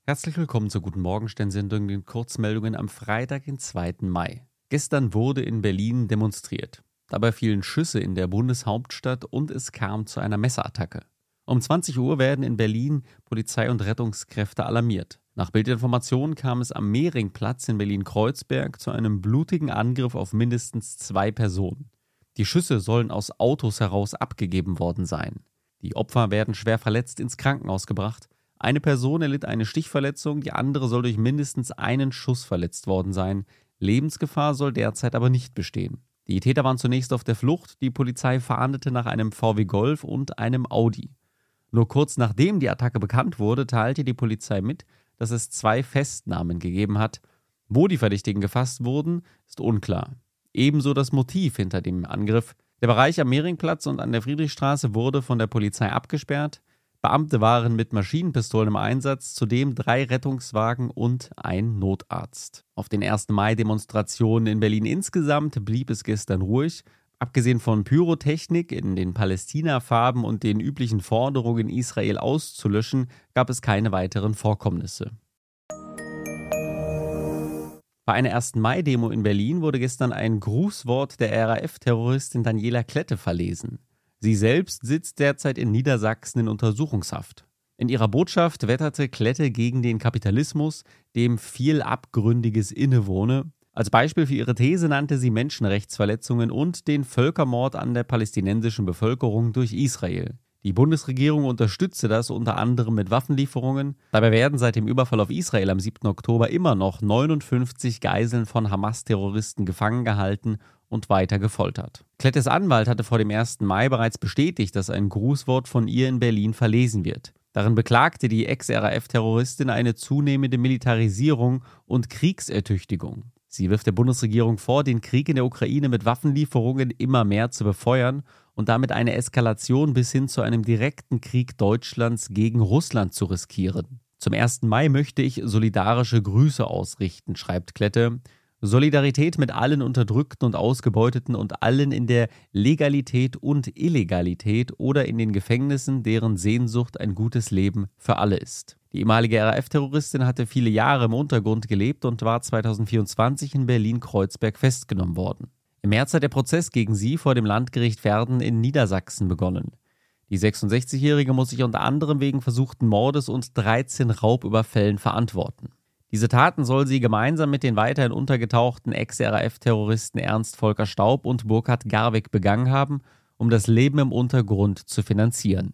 Herzlich willkommen zur Guten Morgenstern-Sendung, den Kurzmeldungen am Freitag, den 2. Mai. Gestern wurde in Berlin demonstriert. Dabei fielen Schüsse in der Bundeshauptstadt und es kam zu einer Messerattacke. Um 20 Uhr werden in Berlin Polizei und Rettungskräfte alarmiert. Nach Bildinformationen kam es am Mehringplatz in Berlin-Kreuzberg zu einem blutigen Angriff auf mindestens 2 Personen. Die Schüsse sollen aus Autos heraus abgegeben worden sein. Die Opfer werden schwer verletzt ins Krankenhaus gebracht. Eine Person erlitt eine Stichverletzung, die andere soll durch mindestens einen Schuss verletzt worden sein. Lebensgefahr soll derzeit aber nicht bestehen. Die Täter waren zunächst auf der Flucht, die Polizei fahndete nach einem VW Golf und einem Audi. Nur kurz nachdem die Attacke bekannt wurde, teilte die Polizei mit, dass es 2 Festnahmen gegeben hat. Wo die Verdächtigen gefasst wurden, ist unklar. Ebenso das Motiv hinter dem Angriff. Der Bereich am Mehringplatz und an der Friedrichstraße wurde von der Polizei abgesperrt. Beamte waren mit Maschinenpistolen im Einsatz, zudem 3 Rettungswagen und ein Notarzt. Auf den 1. Mai-Demonstrationen in Berlin insgesamt blieb es gestern ruhig. Abgesehen von Pyrotechnik in den Palästina-Farben und den üblichen Forderungen, Israel auszulöschen, gab es keine weiteren Vorkommnisse. Bei einer 1. Mai-Demo in Berlin wurde gestern ein Grußwort der RAF-Terroristin Daniela Klette verlesen. Sie selbst sitzt derzeit in Niedersachsen in Untersuchungshaft. In ihrer Botschaft wetterte Klette gegen den Kapitalismus, dem viel Abgründiges innewohne. Als Beispiel für ihre These nannte sie Menschenrechtsverletzungen und den Völkermord an der palästinensischen Bevölkerung durch Israel. Die Bundesregierung unterstütze das unter anderem mit Waffenlieferungen. Dabei werden seit dem Überfall auf Israel am 7. Oktober immer noch 59 Geiseln von Hamas-Terroristen gefangen gehalten und weiter gefoltert. Klettes Anwalt hatte vor dem 1. Mai bereits bestätigt, dass ein Grußwort von ihr in Berlin verlesen wird. Darin beklagte die Ex-RAF-Terroristin eine zunehmende Militarisierung und Kriegsertüchtigung. Sie wirft der Bundesregierung vor, den Krieg in der Ukraine mit Waffenlieferungen immer mehr zu befeuern und damit eine Eskalation bis hin zu einem direkten Krieg Deutschlands gegen Russland zu riskieren. Zum 1. Mai möchte ich solidarische Grüße ausrichten, schreibt Klette. Solidarität mit allen Unterdrückten und Ausgebeuteten und allen in der Legalität und Illegalität oder in den Gefängnissen, deren Sehnsucht ein gutes Leben für alle ist. Die ehemalige RAF-Terroristin hatte viele Jahre im Untergrund gelebt und war 2024 in Berlin-Kreuzberg festgenommen worden. Im März hat der Prozess gegen sie vor dem Landgericht Verden in Niedersachsen begonnen. Die 66-Jährige muss sich unter anderem wegen versuchten Mordes und 13 Raubüberfällen verantworten. Diese Taten soll sie gemeinsam mit den weiterhin untergetauchten Ex-RAF-Terroristen Ernst Volker Staub und Burkhard Garwig begangen haben, um das Leben im Untergrund zu finanzieren.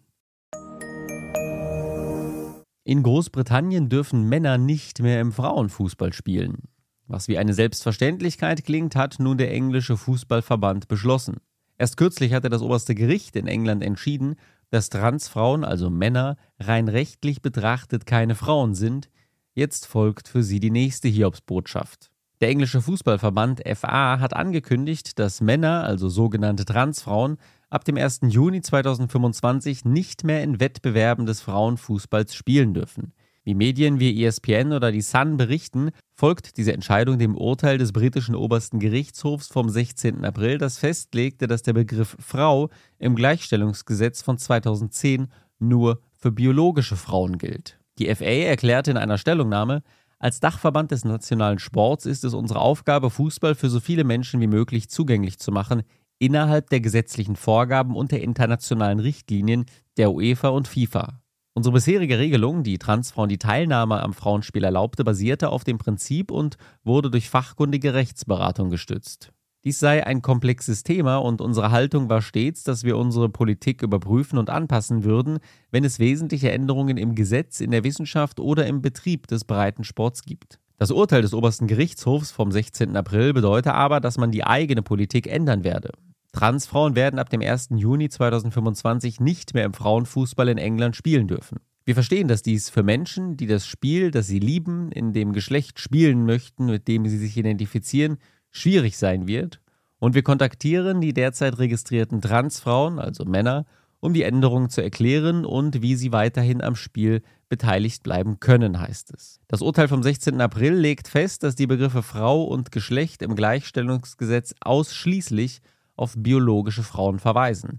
In Großbritannien dürfen Männer nicht mehr im Frauenfußball spielen. Was wie eine Selbstverständlichkeit klingt, hat nun der englische Fußballverband beschlossen. Erst kürzlich hatte das oberste Gericht in England entschieden, dass Transfrauen, also Männer, rein rechtlich betrachtet keine Frauen sind. Jetzt folgt für sie die nächste Hiobsbotschaft. Der englische Fußballverband FA hat angekündigt, dass Männer, also sogenannte Transfrauen, ab dem 1. Juni 2025 nicht mehr in Wettbewerben des Frauenfußballs spielen dürfen. Wie Medien wie ESPN oder die Sun berichten, folgt diese Entscheidung dem Urteil des britischen obersten Gerichtshofs vom 16. April, das festlegte, dass der Begriff Frau im Gleichstellungsgesetz von 2010 nur für biologische Frauen gilt. Die FA erklärte in einer Stellungnahme: Als Dachverband des nationalen Sports ist es unsere Aufgabe, Fußball für so viele Menschen wie möglich zugänglich zu machen, innerhalb der gesetzlichen Vorgaben und der internationalen Richtlinien der UEFA und FIFA. Unsere bisherige Regelung, die Transfrauen die Teilnahme am Frauenspiel erlaubte, basierte auf dem Prinzip und wurde durch fachkundige Rechtsberatung gestützt. Dies sei ein komplexes Thema und unsere Haltung war stets, dass wir unsere Politik überprüfen und anpassen würden, wenn es wesentliche Änderungen im Gesetz, in der Wissenschaft oder im Betrieb des Breitensports gibt. Das Urteil des obersten Gerichtshofs vom 16. April bedeute aber, dass man die eigene Politik ändern werde. Transfrauen werden ab dem 1. Juni 2025 nicht mehr im Frauenfußball in England spielen dürfen. Wir verstehen, dass dies für Menschen, die das Spiel, das sie lieben, in dem Geschlecht spielen möchten, mit dem sie sich identifizieren, schwierig sein wird, und wir kontaktieren die derzeit registrierten Transfrauen, also Männer, um die Änderungen zu erklären und wie sie weiterhin am Spiel beteiligt bleiben können, heißt es. Das Urteil vom 16. April legt fest, dass die Begriffe Frau und Geschlecht im Gleichstellungsgesetz ausschließlich auf biologische Frauen verweisen.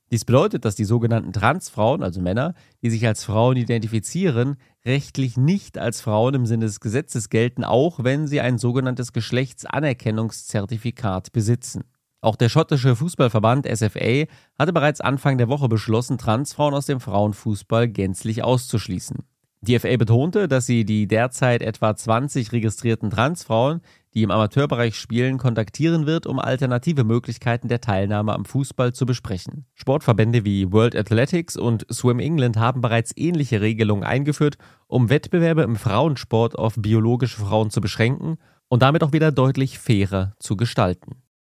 Dies bedeutet, dass die sogenannten Transfrauen, also Männer, die sich als Frauen identifizieren, rechtlich nicht als Frauen im Sinne des Gesetzes gelten, auch wenn sie ein sogenanntes Geschlechtsanerkennungszertifikat besitzen. Auch der schottische Fußballverband SFA hatte bereits Anfang der Woche beschlossen, Transfrauen aus dem Frauenfußball gänzlich auszuschließen. Die FA betonte, dass sie die derzeit etwa 20 registrierten Transfrauen, die im Amateurbereich spielen, kontaktieren wird, um alternative Möglichkeiten der Teilnahme am Fußball zu besprechen. Sportverbände wie World Athletics und Swim England haben bereits ähnliche Regelungen eingeführt, um Wettbewerbe im Frauensport auf biologische Frauen zu beschränken und damit auch wieder deutlich fairer zu gestalten.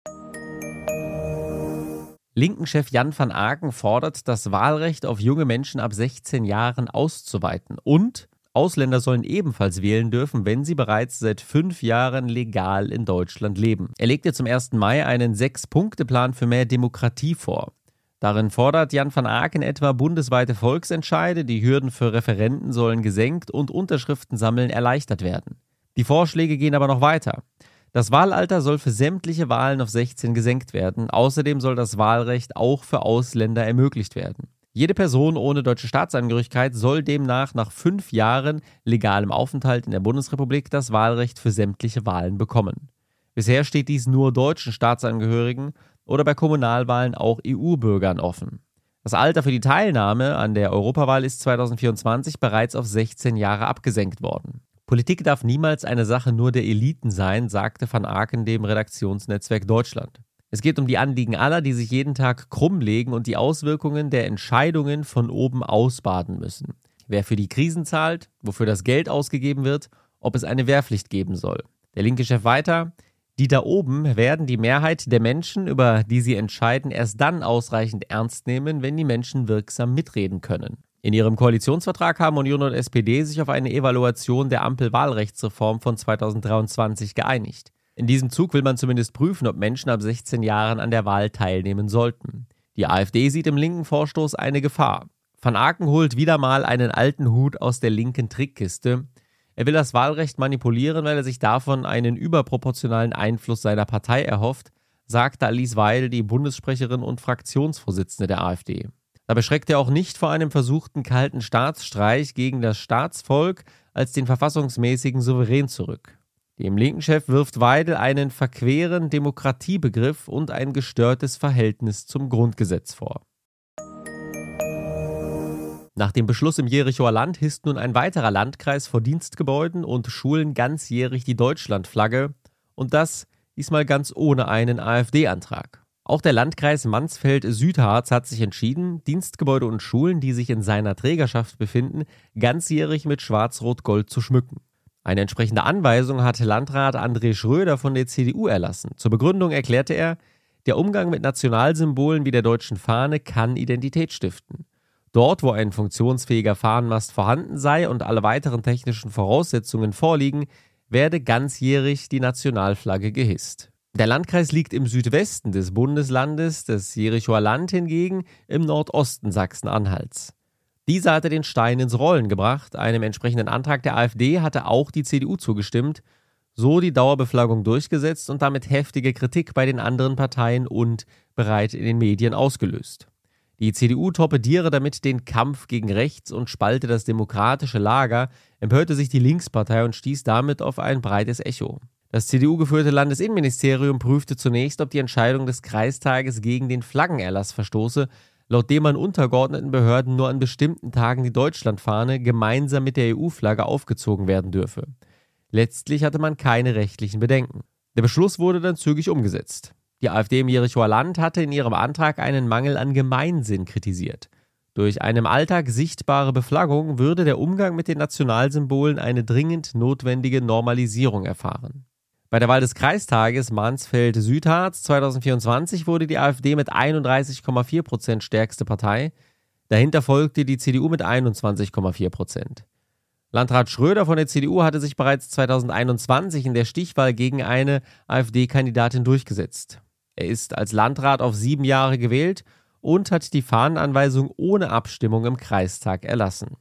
Linken-Chef Jan van Aken fordert, das Wahlrecht auf junge Menschen ab 16 Jahren auszuweiten und Ausländer sollen ebenfalls wählen dürfen, wenn sie bereits seit 5 Jahren legal in Deutschland leben. Er legte zum 1. Mai einen 6-Punkte-Plan für mehr Demokratie vor. Darin fordert Jan van Aken etwa bundesweite Volksentscheide, die Hürden für Referenden sollen gesenkt und Unterschriften sammeln erleichtert werden. Die Vorschläge gehen aber noch weiter. Das Wahlalter soll für sämtliche Wahlen auf 16 gesenkt werden. Außerdem soll das Wahlrecht auch für Ausländer ermöglicht werden. Jede Person ohne deutsche Staatsangehörigkeit soll demnach nach 5 Jahren legalem Aufenthalt in der Bundesrepublik das Wahlrecht für sämtliche Wahlen bekommen. Bisher steht dies nur deutschen Staatsangehörigen oder bei Kommunalwahlen auch EU-Bürgern offen. Das Alter für die Teilnahme an der Europawahl ist 2024 bereits auf 16 Jahre abgesenkt worden. Politik darf niemals eine Sache nur der Eliten sein, sagte van Aken dem Redaktionsnetzwerk Deutschland. Es geht um die Anliegen aller, die sich jeden Tag krumm legen und die Auswirkungen der Entscheidungen von oben ausbaden müssen. Wer für die Krisen zahlt, wofür das Geld ausgegeben wird, ob es eine Wehrpflicht geben soll. Der linke Chef weiter: Die da oben werden die Mehrheit der Menschen, über die sie entscheiden, erst dann ausreichend ernst nehmen, wenn die Menschen wirksam mitreden können. In ihrem Koalitionsvertrag haben Union und SPD sich auf eine Evaluation der Ampel-Wahlrechtsreform von 2023 geeinigt. In diesem Zug will man zumindest prüfen, ob Menschen ab 16 Jahren an der Wahl teilnehmen sollten. Die AfD sieht im linken Vorstoß eine Gefahr. Van Aken holt wieder mal einen alten Hut aus der linken Trickkiste. Er will das Wahlrecht manipulieren, weil er sich davon einen überproportionalen Einfluss seiner Partei erhofft, sagte Alice Weidel, die Bundessprecherin und Fraktionsvorsitzende der AfD. Dabei schreckt er auch nicht vor einem versuchten kalten Staatsstreich gegen das Staatsvolk als den verfassungsmäßigen Souverän zurück. Dem linken Chef wirft Weidel einen verqueren Demokratiebegriff und ein gestörtes Verhältnis zum Grundgesetz vor. Nach dem Beschluss im Jerichoer Land hisst nun ein weiterer Landkreis vor Dienstgebäuden und Schulen ganzjährig die Deutschlandflagge und das diesmal ganz ohne einen AfD-Antrag. Auch der Landkreis Mansfeld-Südharz hat sich entschieden, Dienstgebäude und Schulen, die sich in seiner Trägerschaft befinden, ganzjährig mit Schwarz-Rot-Gold zu schmücken. Eine entsprechende Anweisung hat Landrat André Schröder von der CDU erlassen. Zur Begründung erklärte er, der Umgang mit Nationalsymbolen wie der deutschen Fahne kann Identität stiften. Dort, wo ein funktionsfähiger Fahnenmast vorhanden sei und alle weiteren technischen Voraussetzungen vorliegen, werde ganzjährig die Nationalflagge gehisst. Der Landkreis liegt im Südwesten des Bundeslandes, das Jerichoer Land hingegen im Nordosten Sachsen-Anhalts. Dieser hatte den Stein ins Rollen gebracht. Einem entsprechenden Antrag der AfD hatte auch die CDU zugestimmt, so die Dauerbeflaggung durchgesetzt und damit heftige Kritik bei den anderen Parteien und bereit in den Medien ausgelöst. Die CDU torpediere damit den Kampf gegen rechts und spalte das demokratische Lager, empörte sich die Linkspartei und stieß damit auf ein breites Echo. Das CDU-geführte Landesinnenministerium prüfte zunächst, ob die Entscheidung des Kreistages gegen den Flaggenerlass verstoße, laut dem an untergeordneten Behörden nur an bestimmten Tagen die Deutschlandfahne gemeinsam mit der EU-Flagge aufgezogen werden dürfe. Letztlich hatte man keine rechtlichen Bedenken. Der Beschluss wurde dann zügig umgesetzt. Die AfD im Jerichoer Land hatte in ihrem Antrag einen Mangel an Gemeinsinn kritisiert. Durch eine im Alltag sichtbare Beflaggung würde der Umgang mit den Nationalsymbolen eine dringend notwendige Normalisierung erfahren. Bei der Wahl des Kreistages Mansfeld-Südharz 2024 wurde die AfD mit 31,4% stärkste Partei. Dahinter folgte die CDU mit 21,4%. Landrat Schröder von der CDU hatte sich bereits 2021 in der Stichwahl gegen eine AfD-Kandidatin durchgesetzt. Er ist als Landrat auf 7 Jahre gewählt und hat die Fahnenanweisung ohne Abstimmung im Kreistag erlassen.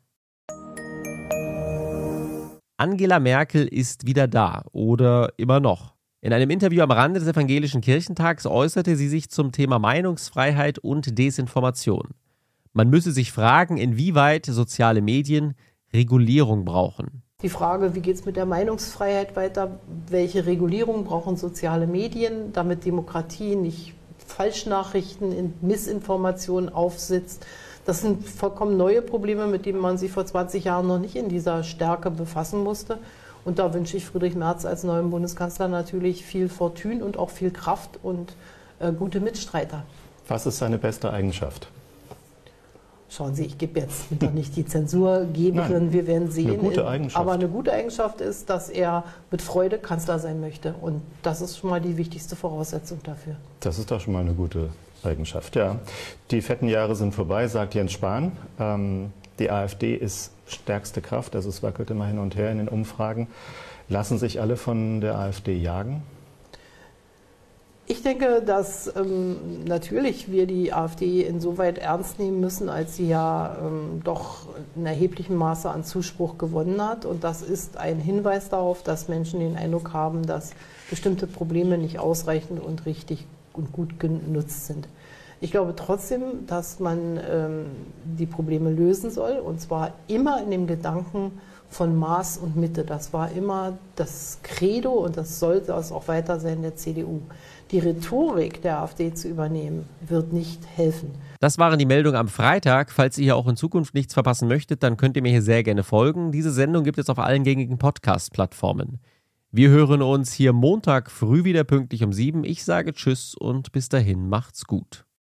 Angela Merkel ist wieder da oder immer noch. In einem Interview am Rande des Evangelischen Kirchentags äußerte sie sich zum Thema Meinungsfreiheit und Desinformation. Man müsse sich fragen, inwieweit soziale Medien Regulierung brauchen. Die Frage, wie geht es mit der Meinungsfreiheit weiter? Welche Regulierung brauchen soziale Medien, damit Demokratie nicht Falschnachrichten in Missinformationen aufsitzt? Das sind vollkommen neue Probleme, mit denen man sich vor 20 Jahren noch nicht in dieser Stärke befassen musste. Und da wünsche ich Friedrich Merz als neuem Bundeskanzler natürlich viel Fortune und auch viel Kraft und gute Mitstreiter. Was ist seine beste Eigenschaft? Schauen Sie, ich gebe jetzt doch nicht die Zensurgeberin, wir werden sehen. Eine gute Eigenschaft. Aber eine gute Eigenschaft ist, dass er mit Freude Kanzler sein möchte. Und das ist schon mal die wichtigste Voraussetzung dafür. Das ist doch schon mal eine gute Eigenschaft, ja. Die fetten Jahre sind vorbei, sagt Jens Spahn. Die AfD ist stärkste Kraft, also es wackelt immer hin und her in den Umfragen. Lassen sich alle von der AfD jagen? Ich denke, dass natürlich wir die AfD insoweit ernst nehmen müssen, als sie ja doch in erheblichem Maße an Zuspruch gewonnen hat. Und das ist ein Hinweis darauf, dass Menschen den Eindruck haben, dass bestimmte Probleme nicht ausreichend und richtig und gut genutzt sind. Ich glaube trotzdem, dass man die Probleme lösen soll, und zwar immer in dem Gedanken von Maß und Mitte. Das war immer das Credo und das sollte es auch weiter sein der CDU. Die Rhetorik der AfD zu übernehmen, wird nicht helfen. Das waren die Meldungen am Freitag. Falls ihr hier auch in Zukunft nichts verpassen möchtet, dann könnt ihr mir hier sehr gerne folgen. Diese Sendung gibt es auf allen gängigen Podcast-Plattformen. Wir hören uns hier Montag früh wieder pünktlich um 7. Ich sage Tschüss und bis dahin macht's gut.